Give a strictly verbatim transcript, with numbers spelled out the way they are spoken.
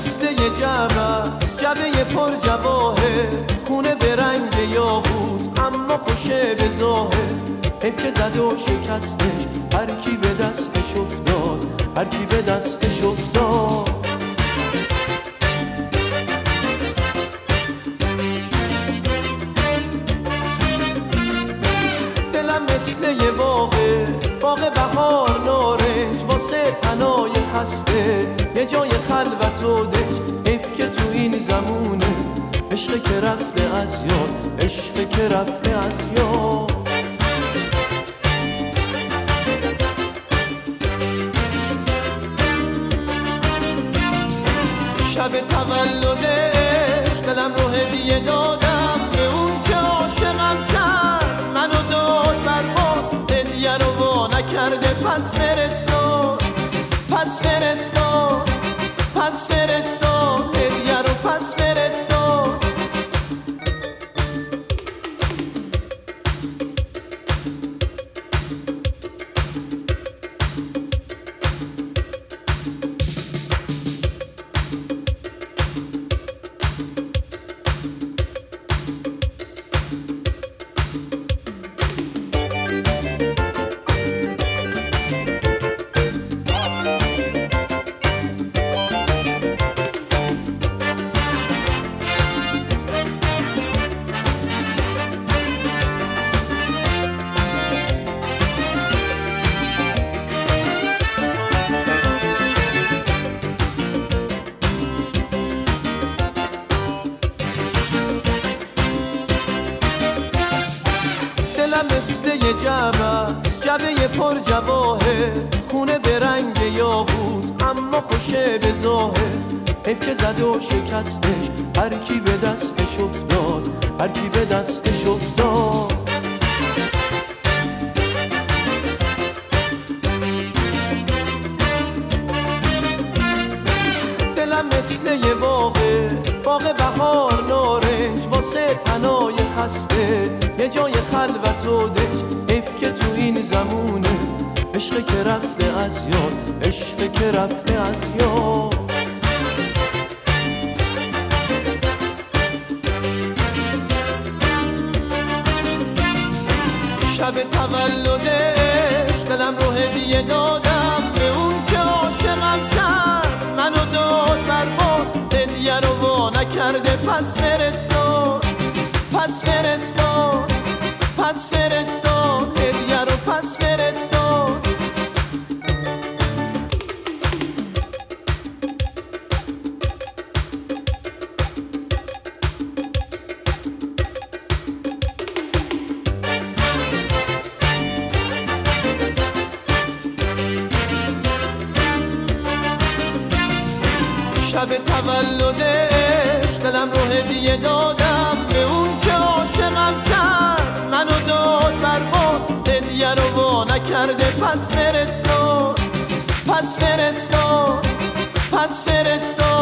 مثل یه جعبه جعبه پر جواهر، خونه به رنگ یاقوت اما خوشه به ظاهر. حیف که زد و شکستش هر کی به دستش افتاد، هر کی به دستش افتاد. دلم مثل یه باغه، باغ بهار نارنج، واسه تنای خسته یه جای خلوت و دنج. حیف که تو این زمونه عشق که رفته از یاد، عشق که رفته از یاد. شب تولدش دلم رو هدیه دادم به اون که عاشقم کرد، منو داد برباد، هدیه رو وا نکرده. پس فرستاد، پس فرستاد، پس فرستاد، هدیه رو پس فرستاد. مثل یه جعبه جعبه پر جواهر، خونه به رنگ یاقوت اما خوشه به ظاهر. حیف که زد و شکستش هر کی به دستش افتاد، هر کی به دستش افتاد. دلم مثل یه باغه، باغ بهار نارنج، واسه تنای خسته یه جای خلوت و دنج. حیف که تو این زمونه عشق که رفته از یاد، عشق که رفته از یاد. شب تولدش دلم رو هدیه دادم به اون که عاشقم کرد، منو داد برباد، هدیه رو وا نکرده. پس فرستاد، پس فرستاد، پس فرستاد، هدیه رو پس فرستاد. شب تولدش دلم رو هدیه دادم به اون که عاشقم کرد، منو داد برباد، هدیه رو وا نکرده. پس فرستاد، پس فرستاد، پس فرستاد.